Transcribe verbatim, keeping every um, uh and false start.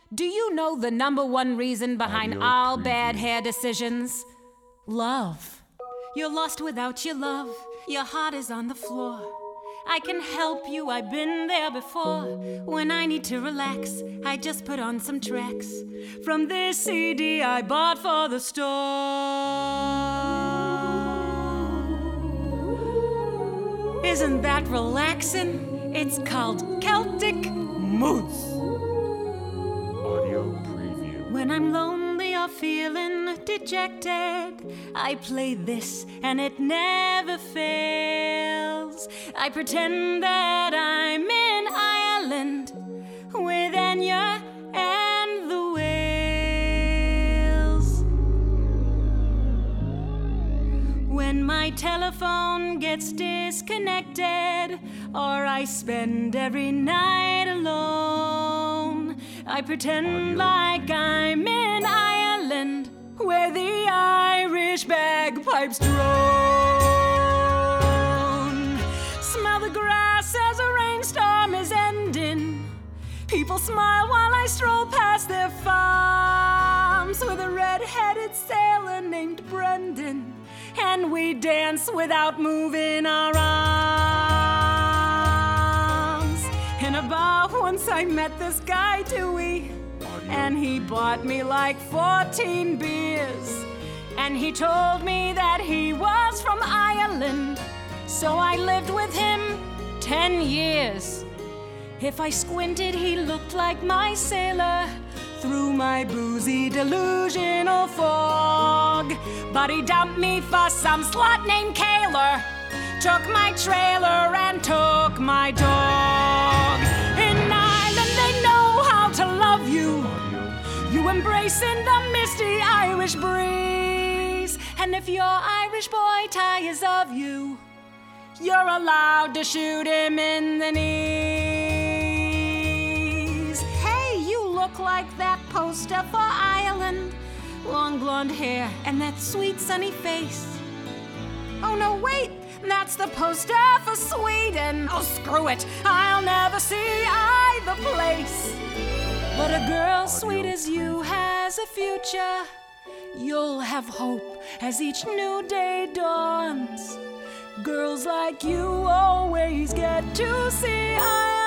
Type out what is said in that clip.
Do you know the number one reason behind Audio all preview. bad hair decisions? Love. You're lost without your love. Your heart is on the floor. I can help you, I've been there before. When I need to relax, I just put on some tracks from this C D I bought for the store. Isn't that relaxing? It's called Celtic Moods. Audio preview. When I'm lonely or feeling dejected, I play this and it never fails. I pretend that I'm in Ireland with Enya and the whales. When my telephone gets disconnected or I spend every night alone, I pretend like I'm in Ireland where the Irish bagpipes drone. Smell the grass as a rainstorm is ending. People smile while I stroll past their farms with a red-headed sailor named Brendan, and we dance without moving our arms. In a bar once I met this guy Dewey, and he bought me like fourteen beers, and he told me that he was from Ireland, so I lived with him ten years. If I squinted, he looked like my sailor through my boozy delusional fog. But he dumped me for some slut named Kaylor, took my trailer and took my dog. In Ireland they know how to love you. You embracing the misty Irish breeze. And if your Irish boy tires of you, you're allowed to shoot him in the knees. Hey, you look like that poster for Ireland. Long blonde hair and that sweet sunny face. Oh no, wait, that's the poster for Sweden. Oh, screw it, I'll never see either place. But a girl sweet as you has a future. You'll have hope as each new day dawns. Girls like you always get to see I